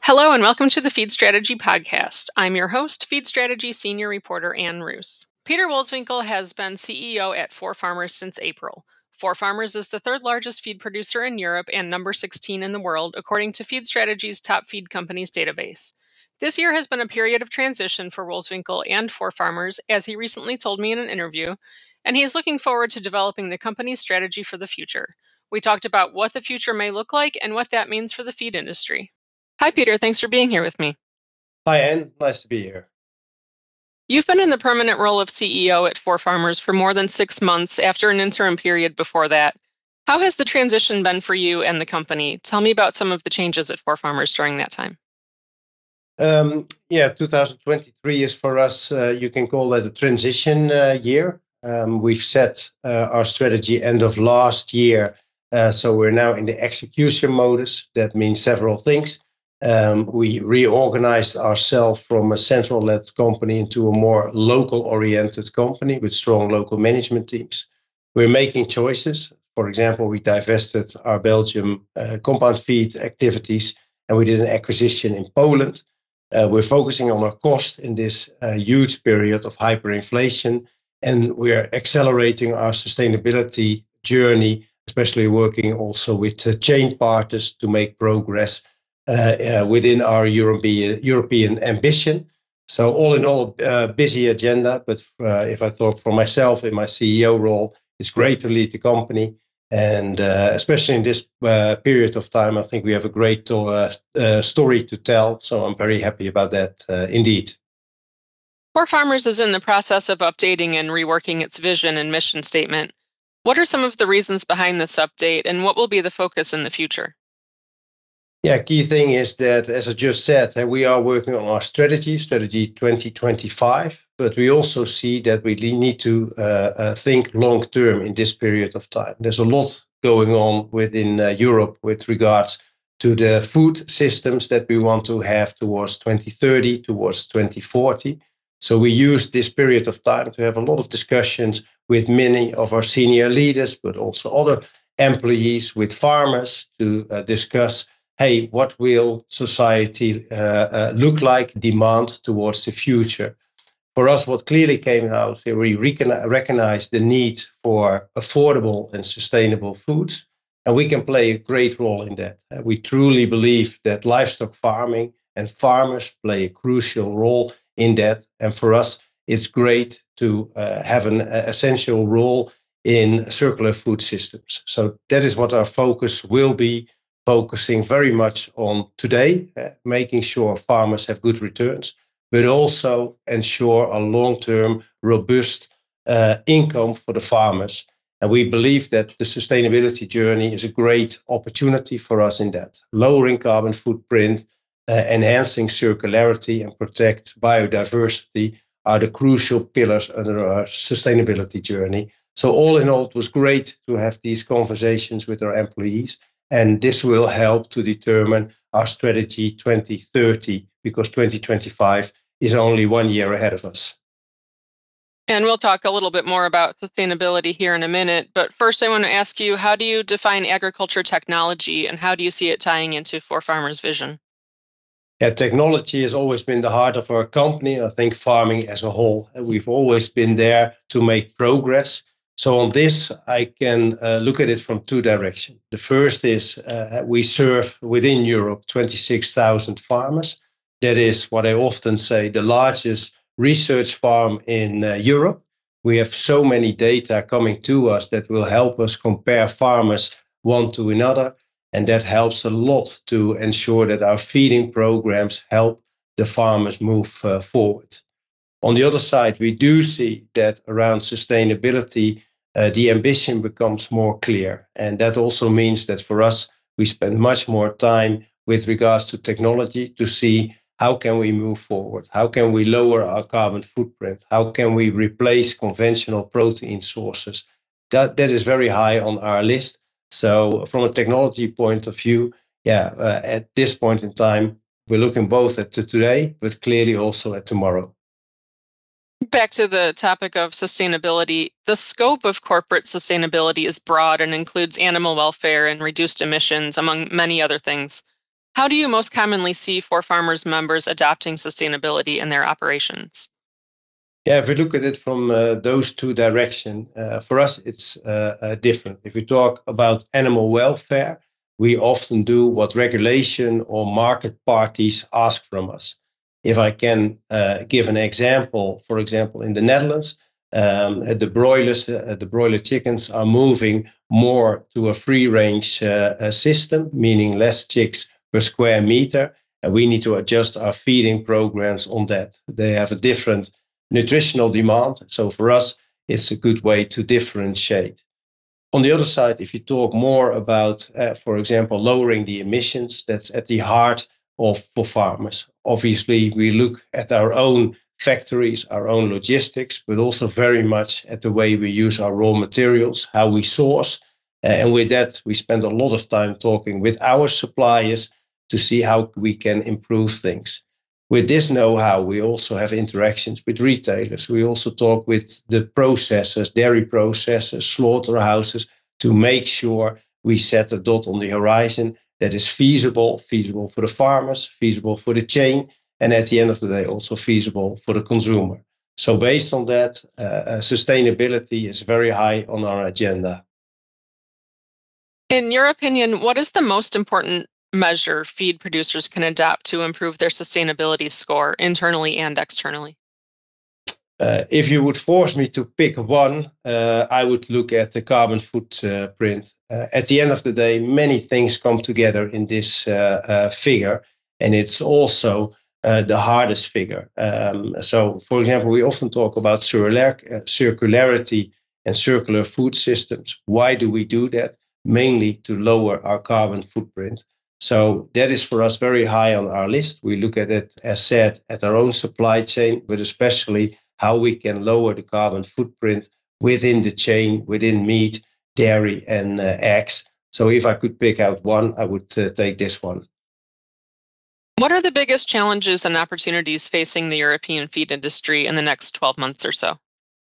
Hello and welcome to the Feed Strategy Podcast. I'm your host, Feed Strategy Senior Reporter Ann Roos. Peter Wohlswinkel has been CEO at 4Farmers since April. 4Farmers is the third largest feed producer in Europe and number 16 in the world, according to Feed Strategy's Top Feed Companies database. This year has been a period of transition for Wohlswinkel and 4Farmers, as he recently told me in an interview, and he is looking forward to developing the company's strategy for the future. We talked about what the future may look like and what that means for the feed industry. Hi, Peter. Thanks for being here with me. Hi, Anne. Nice to be here. You've been in the permanent role of CEO at 4Farmers for more than 6 months after an interim period before that. How has the transition been for you and the company? Tell me about some of the changes at 4Farmers during that time. 2023 is for us, you can call that a transition year. We've set our strategy end of last year, so we're now in the execution modus. That means several things. We reorganized ourselves from a central-led company into a more local-oriented company with strong local management teams. We're making choices. For example, we divested our Belgium compound feed activities, and we did an acquisition in Poland. We're focusing on our cost in this huge period of hyperinflation, and we're accelerating our sustainability journey, especially working also with chain partners to make progress within our European ambition. So all in all, busy agenda, but if I talk for myself in my CEO role, it's great to lead the company. And especially in this period of time, I think we have a great story to tell. So I'm very happy about that indeed. 4Farmers is in the process of updating and reworking its vision and mission statement. What are some of the reasons behind this update, and what will be the focus in the future? Yeah, key thing is that, as I just said, we are working on our strategy 2025, but we also see that we need to think long term in this period of time. There's a lot going on within Europe with regards to the food systems that we want to have towards 2030, towards 2040. So we use this period of time to have a lot of discussions with many of our senior leaders, but also other employees, with farmers to discuss, hey, what will society look like, demand towards the future? For us, what clearly came out here, we recognize the need for affordable and sustainable foods, and we can play a great role in that. We truly believe that livestock farming and farmers play a crucial role in that. And for us, it's great to have an essential role in circular food systems. So that is what our focus will be, focusing very much on today, making sure farmers have good returns, but also ensure a long-term, robust income for the farmers. And we believe that the sustainability journey is a great opportunity for us in that. Lowering carbon footprint, enhancing circularity, and protect biodiversity are the crucial pillars under our sustainability journey. So all in all, it was great to have these conversations with our employees. And this will help to determine our strategy 2030, because 2025 is only 1 year ahead of us. And we'll talk a little bit more about sustainability here in a minute. But first, I want to ask you, how do you define agriculture technology, and how do you see it tying into 4Farmers' vision? Yeah, technology has always been the heart of our company. I think farming as a whole, we've always been there to make progress. So on this, I can look at it from two directions. The first is we serve within Europe 26,000 farmers. That is what I often say, the largest research farm in Europe. We have so many data coming to us that will help us compare farmers one to another. And that helps a lot to ensure that our feeding programs help the farmers move forward. On the other side, we do see that around sustainability, the ambition becomes more clear. And that also means that for us, we spend much more time with regards to technology to see how can we move forward? How can we lower our carbon footprint? How can we replace conventional protein sources? That is very high on our list. So from a technology point of view, at this point in time, we're looking both at today, but clearly also at tomorrow. Back to the topic of sustainability, the scope of corporate sustainability is broad and includes animal welfare and reduced emissions, among many other things. How do you most commonly see ForFarmers members adopting sustainability in their operations? Yeah, if we look at it from those two directions, for us it's different. If we talk about animal welfare, we often do what regulation or market parties ask from us. If I can give an example, for example, in the Netherlands, the broiler chickens are moving more to a free range system, meaning less chicks per square meter. And we need to adjust our feeding programs on that. They have a different nutritional demand. So for us, it's a good way to differentiate. On the other side, if you talk more about, for example, lowering the emissions, that's at the heart of ForFarmers. Obviously, we look at our own factories, our own logistics, but also very much at the way we use our raw materials, how we source. And with that, we spend a lot of time talking with our suppliers to see how we can improve things. With this know-how, we also have interactions with retailers. We also talk with the processors, dairy processors, slaughterhouses, to make sure we set a dot on the horizon that is feasible for the farmers, feasible for the chain, and at the end of the day, also feasible for the consumer. So based on that, sustainability is very high on our agenda. In your opinion, what is the most important measure feed producers can adopt to improve their sustainability score internally and externally? If you would force me to pick one, I would look at the carbon footprint. At the end of the day, many things come together in this figure, and it's also the hardest figure. So, for example, we often talk about circularity and circular food systems. Why do we do that? Mainly to lower our carbon footprint. So that is for us very high on our list. We look at it, as said, at our own supply chain, but especially how we can lower the carbon footprint within the chain, within meat, dairy, and eggs. So if I could pick out one, I would take this one. What are the biggest challenges and opportunities facing the European feed industry in the next 12 months or so?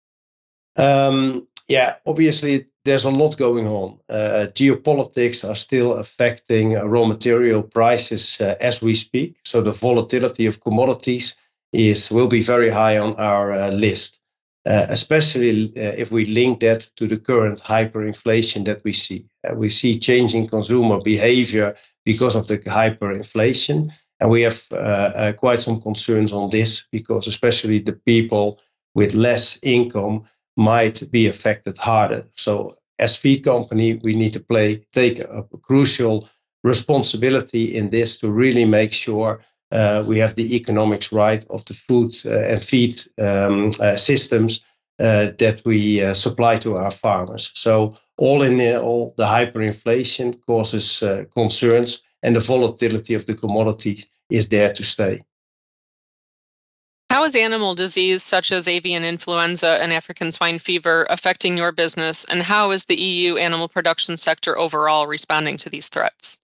Yeah, obviously there's a lot going on. Geopolitics are still affecting raw material prices as we speak. So the volatility of commodities will be very high on our list, especially if we link that to the current hyperinflation that we see. We see changing consumer behavior because of the hyperinflation. And we have quite some concerns on this because especially the people with less income might be affected harder. So as feed company, we need to take a crucial responsibility in this to really make sure we have the economics right of the food and feed systems that we supply to our farmers. So all in all, the hyperinflation causes concerns, and the volatility of the commodities is there to stay. How is animal disease such as avian influenza and African swine fever affecting your business, and how is the EU animal production sector overall responding to these threats?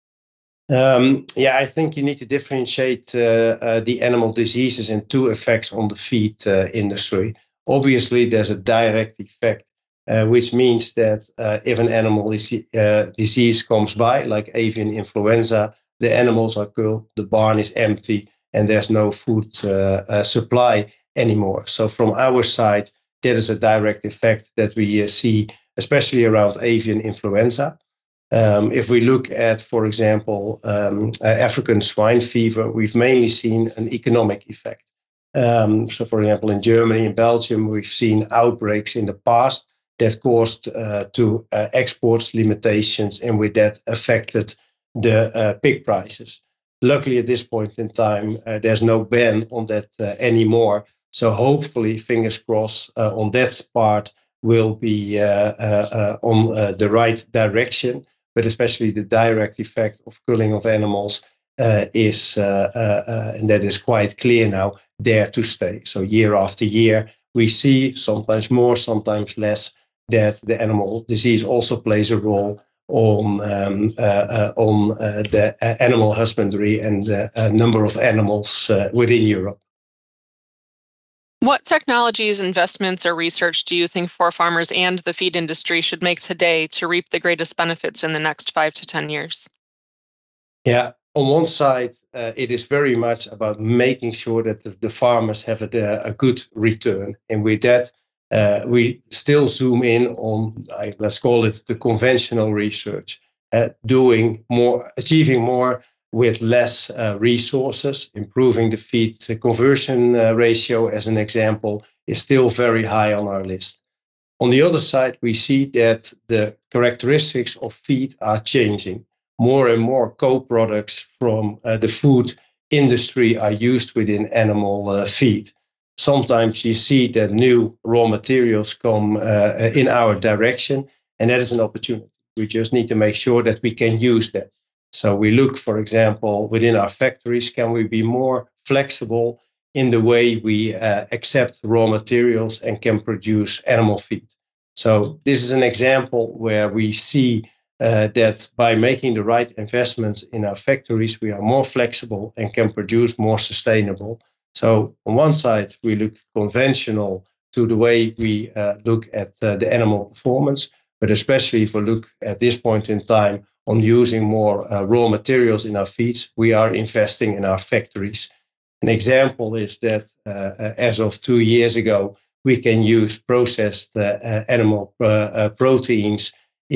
Yeah, I think you need to differentiate the animal diseases and two effects on the feed industry. Obviously, there's a direct effect, which means that if an animal disease comes by, like avian influenza, the animals are killed, the barn is empty, and there's no food supply anymore. So from our side, there is a direct effect that we see, especially around avian influenza. If we look at, for example, African swine fever, we've mainly seen an economic effect. So, for example, in Germany and Belgium, we've seen outbreaks in the past that caused to exports limitations, and with that affected the pig prices. Luckily, at this point in time, there's no ban on that anymore. So hopefully, fingers crossed, on that part will be on the right direction, but especially the direct effect of culling of animals and that is quite clear now, there to stay. So year after year, we see sometimes more, sometimes less, that the animal disease also plays a role on the animal husbandry and the number of animals within Europe. What technologies, investments, or research do you think ForFarmers and the feed industry should make today to reap the greatest benefits in the next 5 to 10 years? Yeah, on one side, it is very much about making sure that the farmers have a good return. And with that, we still zoom in on, let's call it the conventional research, doing more, achieving more with less resources, improving the feed conversion ratio, as an example, is still very high on our list. On the other side, we see that the characteristics of feed are changing. More and more co-products from the food industry are used within animal feed. Sometimes you see that new raw materials come in our direction, and that is an opportunity. We just need to make sure that we can use that. So we look, for example, within our factories, can we be more flexible in the way we accept raw materials and can produce animal feed? So this is an example where we see that by making the right investments in our factories, we are more flexible and can produce more sustainable. So on one side, we look conventional to the way we look at the animal performance, but especially if we look at this point in time on using more raw materials in our feeds, we are investing in our factories. An example is that as of 2 years ago, we can use processed animal proteins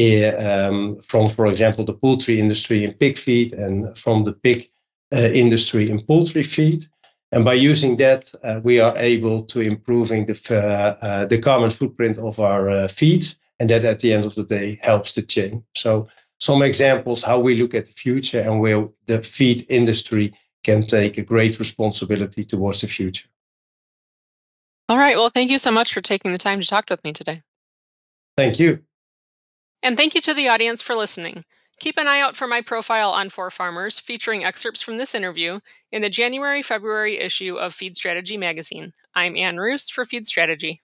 from, for example, the poultry industry in pig feed and from the pig industry in poultry feed. And by using that, we are able to improving the carbon footprint of our feeds, and that at the end of the day helps the chain. So some examples how we look at the future and where the feed industry can take a great responsibility towards the future. All right. Well, thank you so much for taking the time to talk with me today. Thank you. And thank you to the audience for listening. Keep an eye out for my profile on 4Farmers featuring excerpts from this interview in the January-February issue of Feed Strategy magazine. I'm Ann Roos for Feed Strategy.